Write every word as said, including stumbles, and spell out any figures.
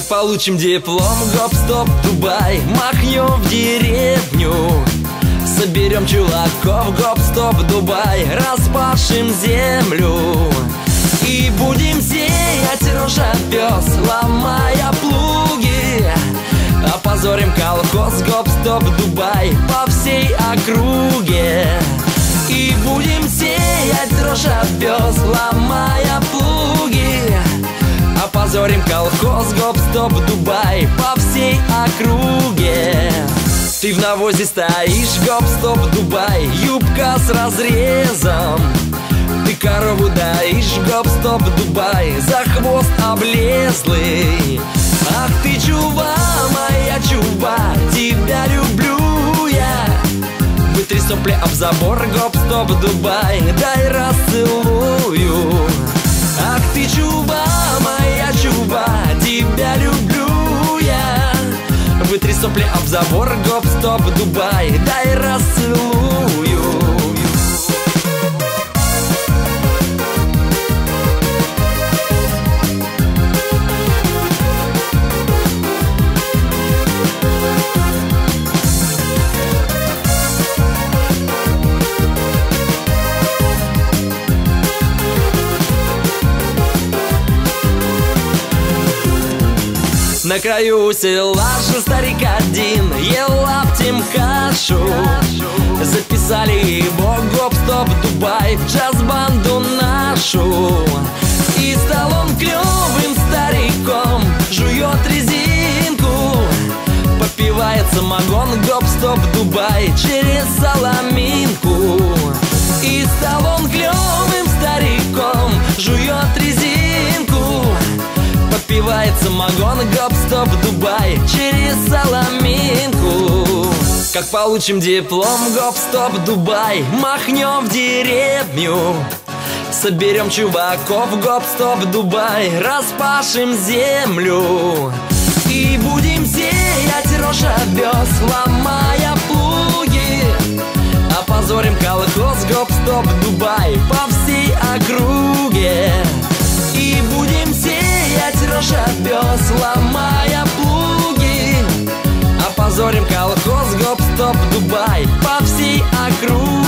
Как получим диплом, гоп-стоп, Дубай, махнем в деревню. Соберем чуваков, гоп-стоп, Дубай, распашем землю. И будем сеять рожь-овес, ломая плуги. Опозорим колхоз, гоп-стоп, Дубай, по всей округе. И будем сеять рожь-овес, ломая плуги. Опозорим колхоз, гоп-стоп, Дубай, по всей округе. Ты в навозе стоишь, гоп-стоп, Дубай, юбка с разрезом. Ты корову доишь, гоп-стоп, Дубай, за хвост облезлый. Ах ты, чува, моя чува, тебя люблю я. Вытри сопли об забор, гоп-стоп, Дубай, дай расцелую. Ах ты, чува, моя чува, тебя люблю я. Вытри сопли об забор, гоп-стоп, Дубай, дай расцелую. На краю села жил старик один, ел лаптем кашу. Записали его, гоп-стоп, Дубай, в джаз-банду нашу. И стал он клевым стариком, жует резинку. Попивает самогон, гоп-стоп, Дубай, через соломинку. И стал он клевым стариком, жует резинку. Попивает самогон, гоп-стоп, Дубай, через соломинку. Как получим диплом, гоп-стоп, Дубай, махнем в деревню. Соберем чуваков, гоп-стоп, Дубай, распашем землю. И будем сеять рожь-овес, ломая плуги. Опозорим колхоз, гоп-стоп, Дубай, по всей округе. И будем сеять рожь-овес, ломая плуги. Опозорим колхоз, гоп-стоп, Дубай, по всей округе.